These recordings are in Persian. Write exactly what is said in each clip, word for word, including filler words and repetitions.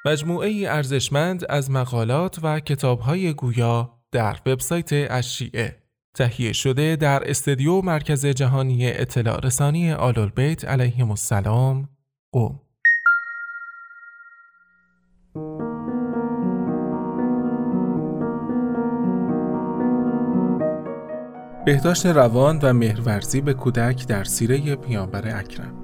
مجموعه‌ای ارزشمند از مقالات و کتاب‌های گویا در وبسایت الشیعه تهیه شده در استودیو مرکز جهانی اطلاع رسانی آل‌البیت علیهم السلام قم. بهداشت روان و مهرورزی به کودک در سیره پیامبر اکرم.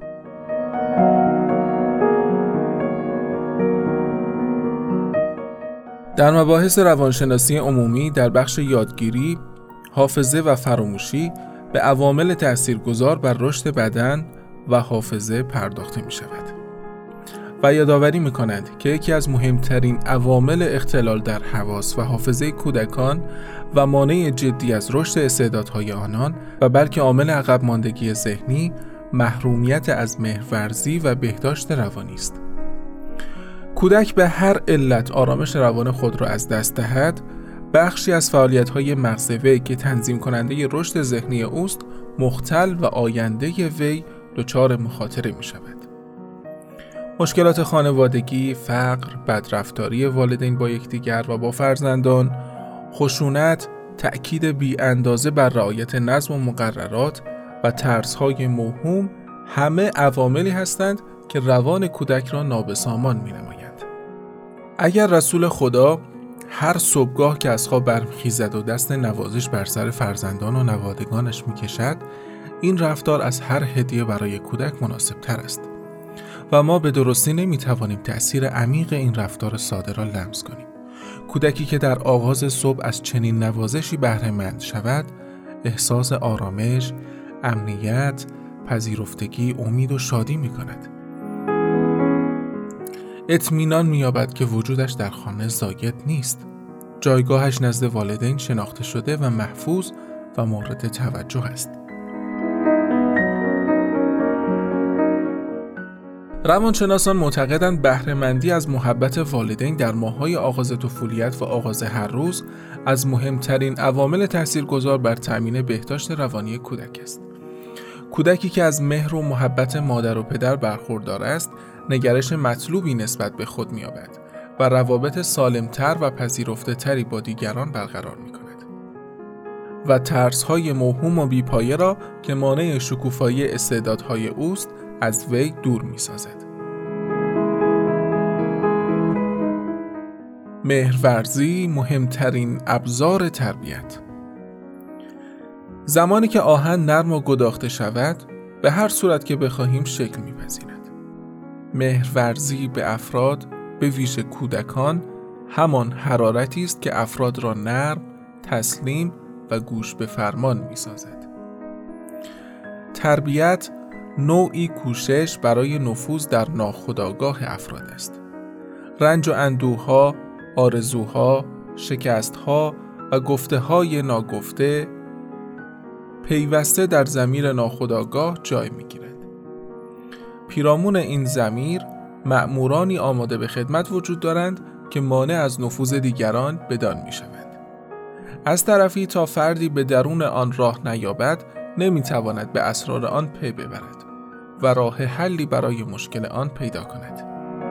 در مباحث روانشناسی عمومی در بخش یادگیری، حافظه و فراموشی به عوامل تأثیرگذار بر رشد بدن و حافظه پرداخته می شود و یادآوری می کنند که یکی از مهمترین عوامل اختلال در حواس و حافظه کودکان و مانع جدی از رشد استعدادهای آنان و بلکه عامل عقب ماندگی ذهنی، محرومیت از مهرورزی و بهداشت روانی است. کودک به هر علت آرامش روان خود را از دست دهد، بخشی از فعالیت‌های مغز وی که تنظیم کننده رشد ذهنی اوست مختل و آینده وی دچار مخاطره می‌شود. مشکلات خانوادگی، فقر، بدرفتاری والدین با یکدیگر و با فرزندان، خشونت، تأکید بی اندازه بر رعایت نظم و مقررات و ترس‌های موهوم همه عواملی هستند که روان کودک را نابسامان می‌نمایند. اگر رسول خدا هر صبحگاه که از خواب برمیخیزد و دست نوازش بر سر فرزندان و نوادگانش می‌کشد، این رفتار از هر هدیه برای کودک مناسب‌تر است و ما به درستی نمی‌توانیم تأثیر عمیق این رفتار ساده را لمس کنیم. کودکی که در آغاز صبح از چنین نوازشی بهره مند شود، احساس آرامش، امنیت، پذیرفتگی، امید و شادی می‌کند. اطمینان می‌یابد که وجودش در خانه زاید نیست. جایگاهش نزد والدین شناخته شده و محفوظ و مورد توجه است. روانشناسان معتقدند بهره‌مندی از محبت والدین در ماه‌های آغاز طفولیت و آغاز هر روز از مهمترین عوامل تاثیرگذار بر تأمین بهداشت روانی کودک است. کودکی که از مهر و محبت مادر و پدر برخوردار است، نگرش مطلوبی نسبت به خود می‌یابد و روابط سالمتر و پذیرفته‌تری با دیگران برقرار می‌کند و ترس‌های موهوم و بی‌پایه را که مانع شکوفایی استعدادهای اوست از وی دور می‌سازد. مهرورزی مهمترین ابزار تربیت. زمانی که آهن نرم و گداخته شود، به هر صورت که بخواهیم شکل می‌پذیرد. مهرورزی به افراد، به ویژه کودکان، همان حرارتی است که افراد را نرم، تسلیم و گوش به فرمان می‌سازد. تربیت نوعی کوشش برای نفوذ در ناخودآگاه افراد است. رنج و اندوه‌ها، آرزوها، شکست‌ها و گفته‌های ناگفته پیوسته در ضمیر ناخودآگاه جای می‌گیرد. پیرامون این ضمیر مأمورانی آماده به خدمت وجود دارند که مانع از نفوذ دیگران بدان می‌شوند. از طرفی تا فردی به درون آن راه نیابد، نمی‌تواند به اسرار آن پی ببرد و راه حلی برای مشکل آن پیدا کند.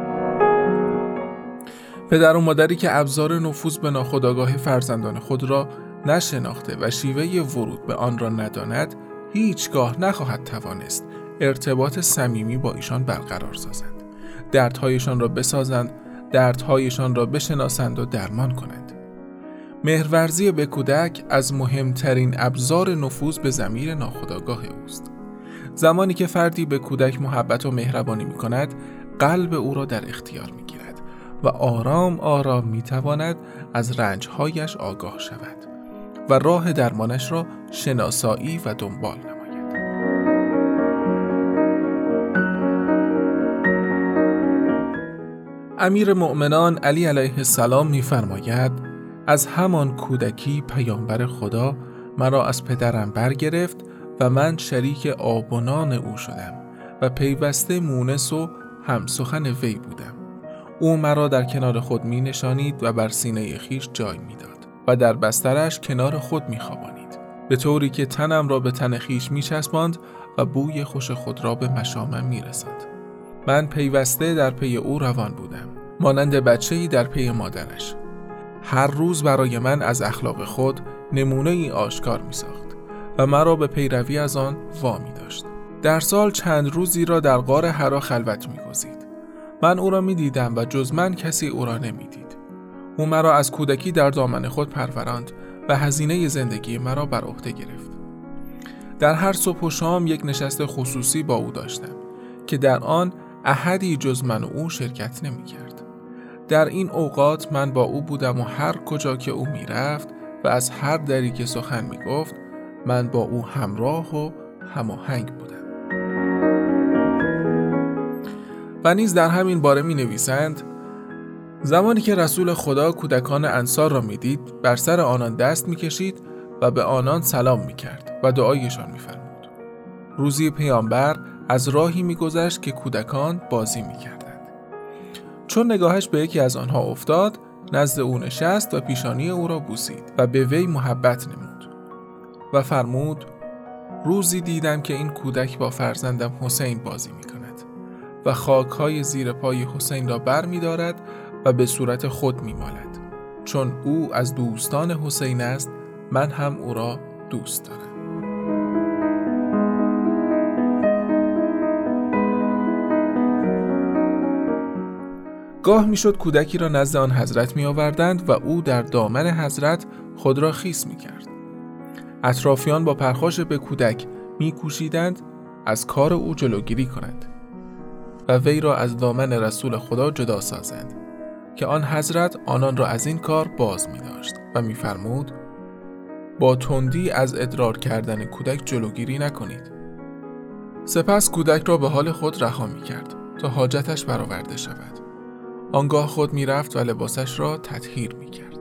پدر و مادری که ابزار نفوذ به ناخودآگاه فرزندان خود را نشناخته و شیوه ورود به آن را نداند، هیچگاه نخواهد توانست ارتباط صمیمی با ایشان برقرار سازند، دردهایشان را بسازند، دردهایشان را بشناسند و درمان کنند. مهرورزی به کودک از مهمترین ابزار نفوذ به ضمیر ناخودآگاه اوست. زمانی که فردی به کودک محبت و مهربانی می کند، قلب او را در اختیار می گیرد و آرام آرام می تواند از رنجهایش آگاه شود و راه درمانش را شناسایی و دنبال نماید. امیر مؤمنان علی علیه السلام می فرماید: از همان کودکی پیامبر خدا مرا از پدرم برگرفت و من شریک آب و نان او شدم و پیوسته مونس و همسخن وی بودم. او مرا در کنار خود می نشانید و بر سینه خیش جای می داد و در بسترش کنار خود می خوابانید، به طوری که تنم را به تن خیش می چسباند و بوی خوش خود را به مشامم می رساند. من پیوسته در پی او روان بودم مانند بچه‌ای در پی مادرش. هر روز برای من از اخلاق خود نمونه ای آشکار می ساخت و مرا به پیروی از آن وامی داشت. در سال چند روزی را در غار حرا خلوت می گزید. من او را می دیدم و جز من کسی او را نمی دید. او مرا از کودکی در دامن خود پروراند و هزینه زندگی مرا بر عهده گرفت. در هر صبح و شام یک نشست خصوصی با او داشتم که در آن احدی جز من و او شرکت نمی کرد. در این اوقات من با او بودم و هر کجا که او می رفت و از هر دری که سخن می گفت من با او همراه و هماهنگ بودم. و نیز در همین باره می نویسند: زمانی که رسول خدا کودکان انصار را می دید بر سر آنان دست می کشید و به آنان سلام می کرد و دعایشان می فرمود. روزی پیامبر از راهی می گذشت که کودکان بازی می کردند. چون نگاهش به یکی از آنها افتاد نزد او نشست و پیشانی او را بوسید و به وی محبت نمود و فرمود: روزی دیدم که این کودک با فرزندم حسین بازی می کند و خاکهای زیر پای حسین را بر می دارد و به صورت خود می مالد. چون او از دوستان حسین است من هم او را دوست دارم. گاه می شد کودکی را نزد آن حضرت می آوردند و او در دامن حضرت خود را خیس می کرد. اطرافیان با پرخاش به کودک می کوشیدند از کار او جلوگیری کنند و وی را از دامن رسول خدا جدا سازند که آن حضرت آنان را از این کار باز می داشت و می فرمود: با تندی از ادرار کردن کودک جلوگیری نکنید. سپس کودک را به حال خود رها می کرد تا حاجتش برآورده شود. آنگاه خود می رفت و لباسش را تطهیر می کرد.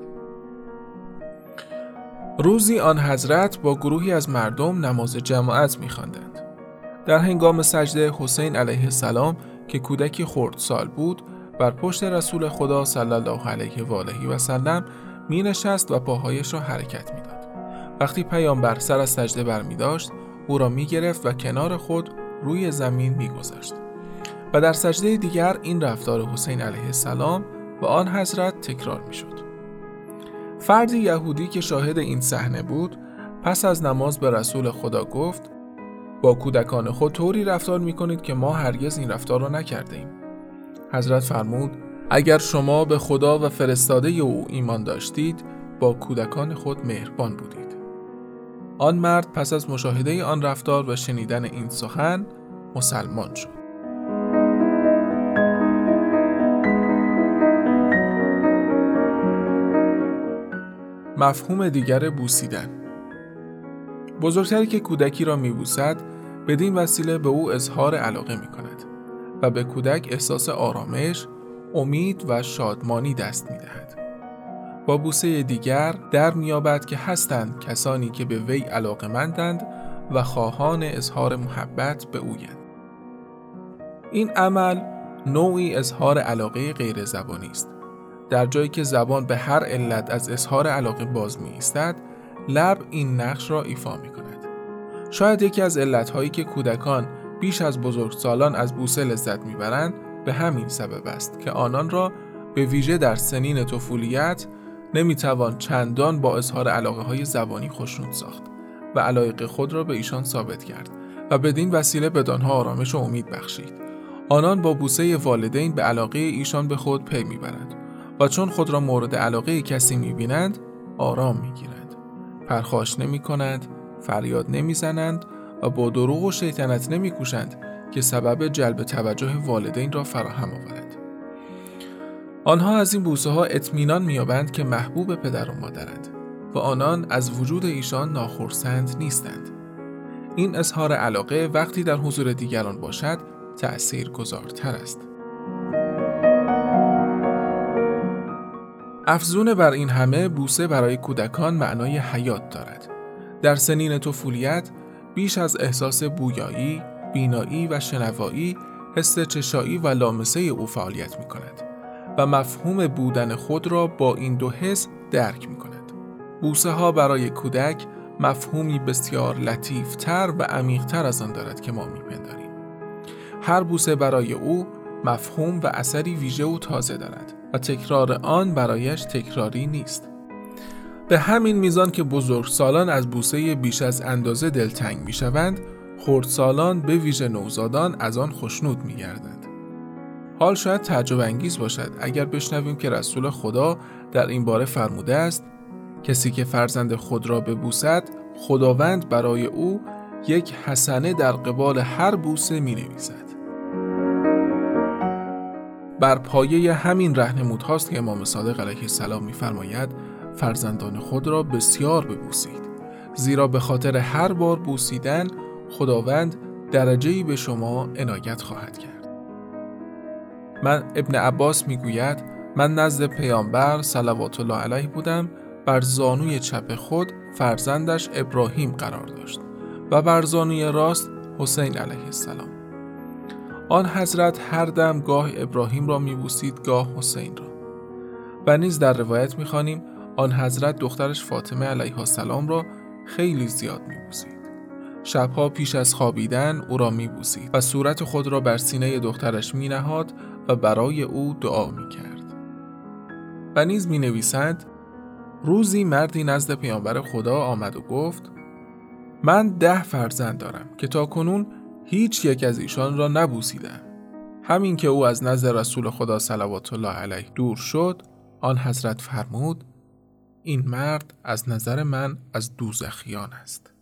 روزی آن حضرت با گروهی از مردم نماز جماعت می خواندند. در هنگام سجده حسین علیه السلام که کودکی خردسال بود بر پشت رسول خدا صلی الله علیه و آله و سلم می نشست و پاهایش را حرکت می داد. وقتی پیامبر سر از سجده بر می داشت او را می گرفت و کنار خود روی زمین می گذاشت. و در سجده دیگر این رفتار حسین علیه السلام و آن حضرت تکرار می شد. فردی یهودی که شاهد این صحنه بود پس از نماز به رسول خدا گفت: با کودکان خود طوری رفتار می کنید که ما هرگز این رفتار را نکرده ایم. حضرت فرمود: اگر شما به خدا و فرستاده او ایمان داشتید با کودکان خود مهربان بودید. آن مرد پس از مشاهده آن رفتار و شنیدن این سخن مسلمان شد. مفهوم دیگر بوسیدن. بزرگتری که کودکی را میبوسد بدین وسیله به او اظهار علاقه میکند و به کودک احساس آرامش، امید و شادمانی دست میدهد. با بوسه دیگر در میابد که هستند کسانی که به وی علاقه‌مندند و خواهان اظهار محبت به اویند. این عمل نوعی اظهار علاقه غیر زبانی است. در جایی که زبان به هر علت از اظهار علاقه باز می ایستد، لب این نقش را ایفا می کند. شاید یکی از علتهایی که کودکان بیش از بزرگسالان از بوسه لذت می برند به همین سبب است که آنان را به ویژه در سنین طفولیت نمی توان چندان با اظهار علاقه های زبانی خوشنود ساخت و علایق خود را به ایشان ثابت کرد و بدین وسیله بدانها آرامش و امید بخشید. آنان با بوسه والدین به علاقه ایشان به خود پی می برند و چون خود را مورد علاقه کسی می بینند آرام می گیرند. پرخاش نمی کنند، فریاد نمی زنند و با دروغ و شیطنت نمی کوشند که سبب جلب توجه والدین را فراهم آورد. آنها از این بوسه ها اطمینان می یابند که محبوب پدر و مادرند و آنان از وجود ایشان ناخرسند نیستند. این اظهار علاقه وقتی در حضور دیگران باشد تأثیر گذارتر است. افزون بر این همه بوسه برای کودکان معنای حیات دارد. در سنین طفولیت بیش از احساس بویایی، بینایی و شنوایی، حس چشایی و لامسه او فعالیت می کند و مفهوم بودن خود را با این دو حس درک می کند. بوسه ها برای کودک مفهومی بسیار لطیفتر و عمیقتر از آن دارد که ما می پنداریم. هر بوسه برای او مفهوم و اثری ویژه و تازه دارد و تکرار آن برایش تکراری نیست. به همین میزان که بزرگسالان از بوسه بیش از اندازه دلتنگ میشوند، خردسالان به ویژه نوزادان از آن خوشنود میگردند. حال شاید تعجب انگیز باشد اگر بشنویم که رسول خدا در این باره فرموده است کسی که فرزند خود را ببوسد، خداوند برای او یک حسنه در قبال هر بوسه می نویسد. بر پایه همین راهنمود هاست که امام صادق علیه السلام می فرماید فرزندان خود را بسیار ببوسید، زیرا به خاطر هر بار بوسیدن خداوند درجه‌ای به شما عنایت خواهد کرد. من ابن عباس می گوید من نزد پیامبر صلوات الله علیه بودم، بر زانوی چپ خود فرزندش ابراهیم قرار داشت و بر زانوی راست حسین علیه السلام. آن حضرت هر دم گاه ابراهیم را می‌بوسید، گاه حسین را. و نیز در روایت می‌خوانیم آن حضرت دخترش فاطمه علیها السلام را خیلی زیاد می‌بوسید. شبها پیش از خوابیدن او را می‌بوسید و صورت خود را بر سینه دخترش می‌نهاد و برای او دعا می‌کرد. و نیز می‌نویسند روزی مردی نزد پیامبر خدا آمد و گفت من ده فرزند دارم که تا کنون هیچ یک از ایشان را نبوسیدم. همین که او از نزد رسول خدا صلوات الله علیه دور شد، آن حضرت فرمود این مرد از نظر من از دوزخیان است.